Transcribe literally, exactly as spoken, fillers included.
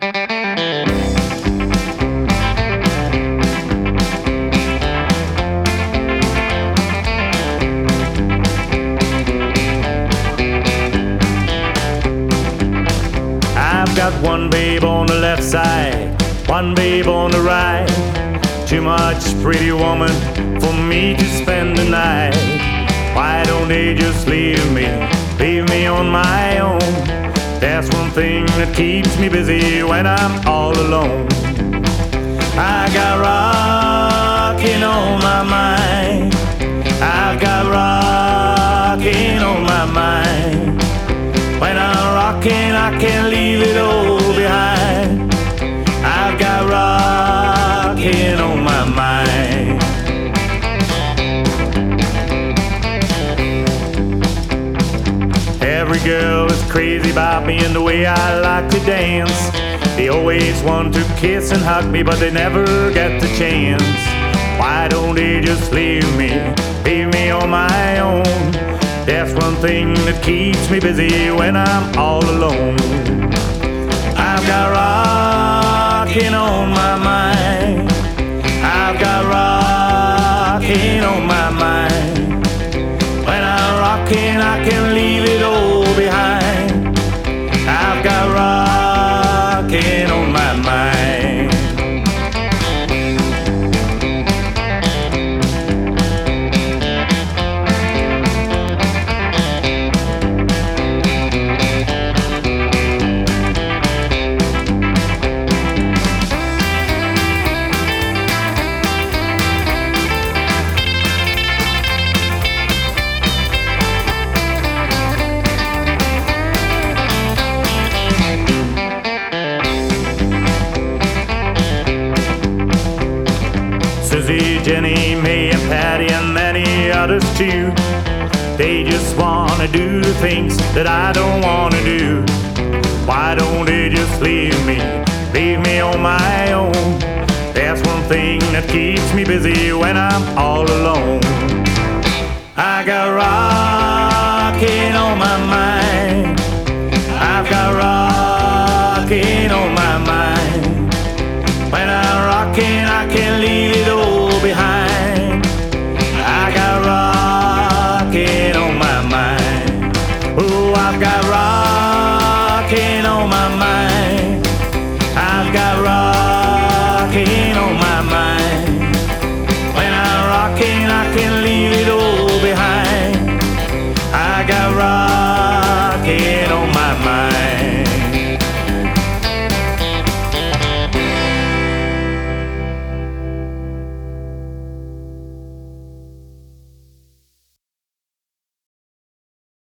I've got one babe on the left side, one babe on the right. Too much pretty woman for me to spend the night. Why don't they just leave me, leave me on my own? That's one thing that keeps me busy when I'm all alone. I got rocking on my mind, I've got rocking on my mind. When I'm rocking, I can't leave it all behind. I've got rocking on my mind. Every girl is crazy about me and the way I like to dance. They always want to kiss and hug me, but they never get the chance. Why don't they just leave me, leave me on my own? That's one thing that keeps me busy when I'm all alone. I've got rocking on my mind, I've got rocking on my mind. When I'm rocking, I can leave it all behind. I've got rocking on my mind. Susie, Jenny, May, and Patty, and many others too. They just wanna do the things that I don't wanna do. Why don't they just leave me, leave me on my own? That's one thing that keeps me busy when I'm all alone. I got rocking on my mind, I've got rocking on my mind. When I'm rocking, I can't leave it all behind. I got rocking on my mind. Oh, I've got rocking on my mind.